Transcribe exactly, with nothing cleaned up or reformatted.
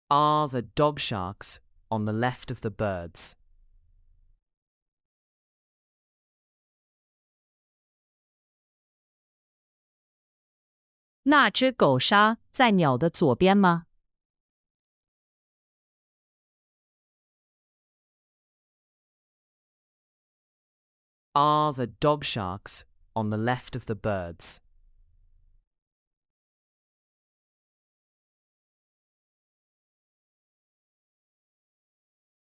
Are the dog sharks on the left of the birds? 那只狗鲨在鸟的左边吗？ Are the dog sharks on the left of the birds?